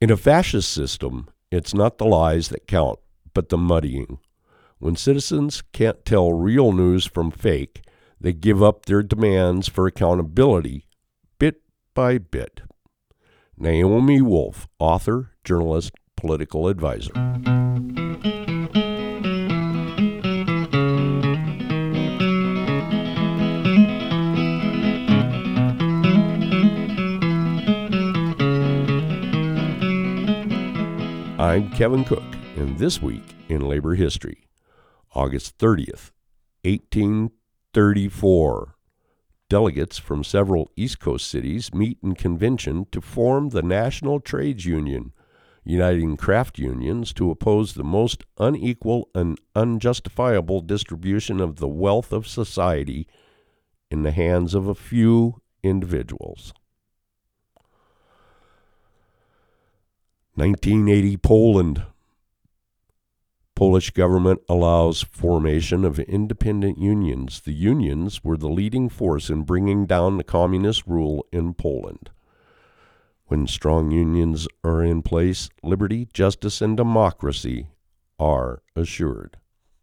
In a fascist system, it's not the lies that count, but the muddying. When citizens can't tell real news from fake, they give up their demands for accountability, bit by bit. Naomi Wolf, author, journalist, political advisor. I'm Kevin Cook, and this week in labor history, August 30th, 1834, delegates from several East Coast cities meet in convention to form the National Trades Union, uniting craft unions to oppose the most unequal and unjustifiable distribution of the wealth of society in the hands of a few individuals. 1980 Poland. Polish government allows formation of independent unions. The unions were the leading force in bringing down the communist rule in Poland. When strong unions are in place, liberty, justice, and democracy are assured.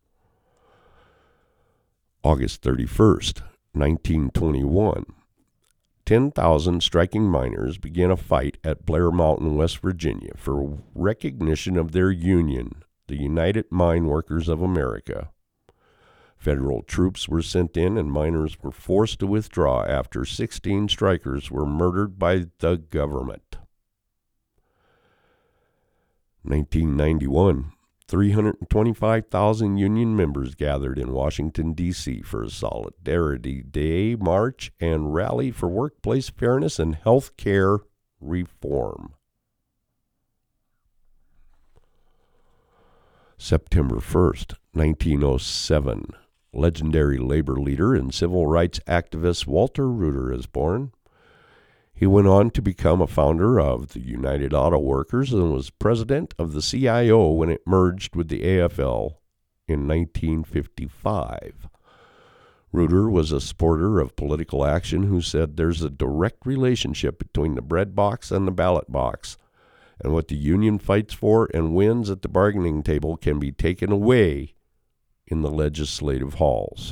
August 31st, 1921. 10,000 striking miners began a fight at Blair Mountain, West Virginia, for recognition of their union, the United Mine Workers of America. Federal troops were sent in and miners were forced to withdraw after 16 strikers were murdered by the government. 1991. 325,000 union members gathered in Washington, D.C. for a Solidarity Day march and rally for workplace fairness and health care reform. September 1st, 1907. Legendary labor leader and civil rights activist Walter Reuther is born. He went on to become a founder of the United Auto Workers and was president of the CIO when it merged with the AFL in 1955. Reuther was a supporter of political action who said there's a direct relationship between the bread box and the ballot box, and what the union fights for and wins at the bargaining table can be taken away in the legislative halls.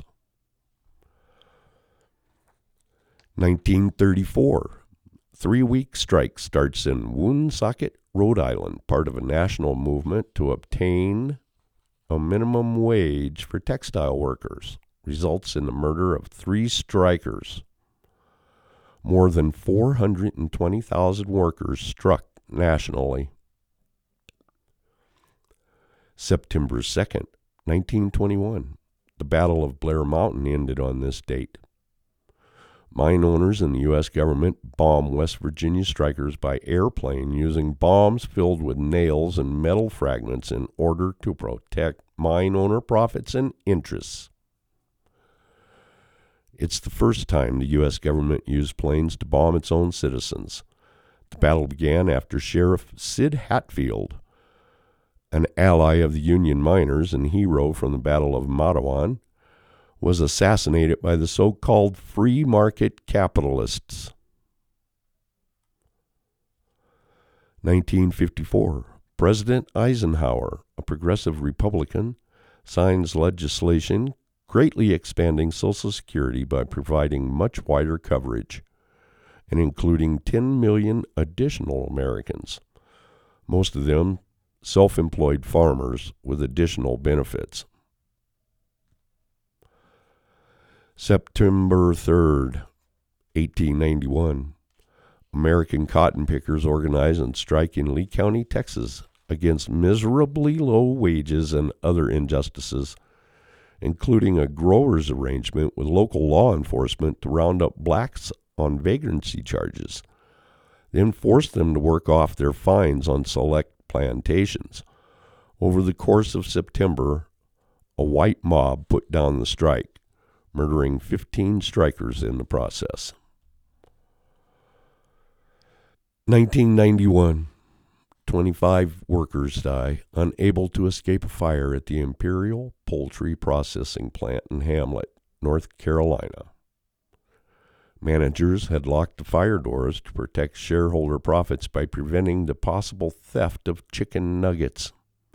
1934. 3-week strike starts in Woonsocket, Rhode Island, part of a national movement to obtain a minimum wage for textile workers. Results in the murder of 3 strikers. More than 420,000 workers struck nationally. September 2nd, 1921. The Battle of Blair Mountain ended on this date. Mine owners and the U.S. government bomb West Virginia strikers by airplane using bombs filled with nails and metal fragments in order to protect mine owner profits and interests. It's the first time the U.S. government used planes to bomb its own citizens. The battle began after Sheriff Sid Hatfield, an ally of the Union miners and hero from the Battle of Matawan, was assassinated by the so-called free market capitalists. 1954. President Eisenhower, a progressive Republican, signs legislation greatly expanding Social Security by providing much wider coverage and including 10 million additional Americans, most of them self-employed farmers with additional benefits. September 3rd, 1891. American cotton pickers organize and strike in Lee County, Texas, against miserably low wages and other injustices, including a growers' arrangement with local law enforcement to round up blacks on vagrancy charges, then force them to work off their fines on select plantations. Over the course of September, a white mob put down the strike, murdering 15 strikers in the process. 1991. 25 workers die, unable to escape a fire at the Imperial Poultry Processing Plant in Hamlet, North Carolina. Managers had locked the fire doors to protect shareholder profits by preventing the possible theft of chicken nuggets.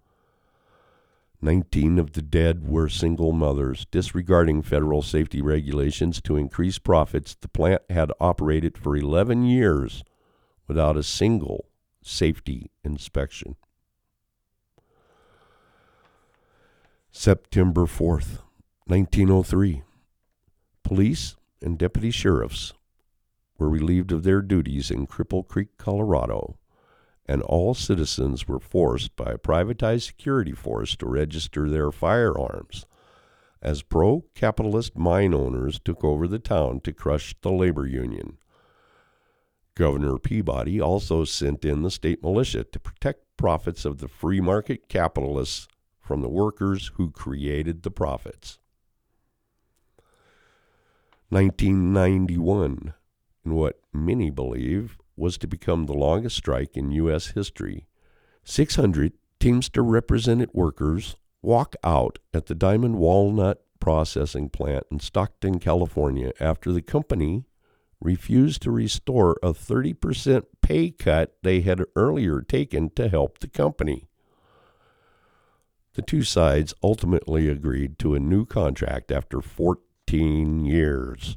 19 of the dead were single mothers. Disregarding federal safety regulations to increase profits, the plant had operated for 11 years without a single safety inspection. September 4th, 1903. Police and deputy sheriffs were relieved of their duties in Cripple Creek, Colorado, and all citizens were forced by a privatized security force to register their firearms as pro-capitalist mine owners took over the town to crush the labor union. Governor Peabody also sent in the state militia to protect profits of the free market capitalists from the workers who created the profits. 1991, in what many believe was to become the longest strike in U.S. history. 600 Teamster represented workers walk out at the Diamond Walnut processing plant in Stockton, California, after the company refused to restore a 30% pay cut they had earlier taken to help the company. The two sides ultimately agreed to a new contract after 14 years.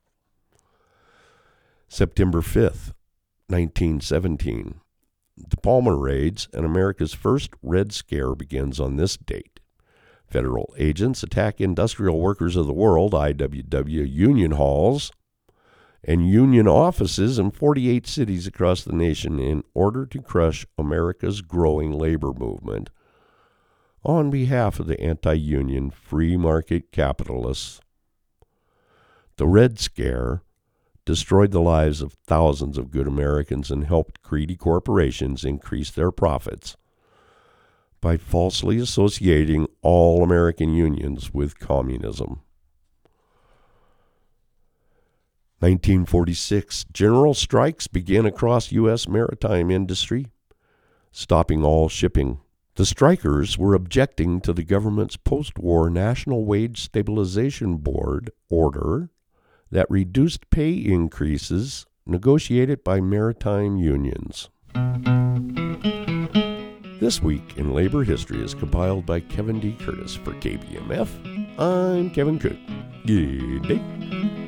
September 5th, 1917. The Palmer Raids and America's first Red Scare begins on this date. Federal agents attack industrial workers of the world, IWW, union halls and union offices in 48 cities across the nation in order to crush America's growing labor movement on behalf of the anti-union free market capitalists. The Red Scare destroyed the lives of thousands of good Americans and helped greedy corporations increase their profits by falsely associating all American unions with communism. 1946, general strikes began across U.S. maritime industry, stopping all shipping. The strikers were objecting to the government's post-war National Wage Stabilization Board order that reduced pay increases negotiated by maritime unions. This Week in Labor History is compiled by Kevin D. Curtis for KBMF. I'm Kevin Cook. Good day.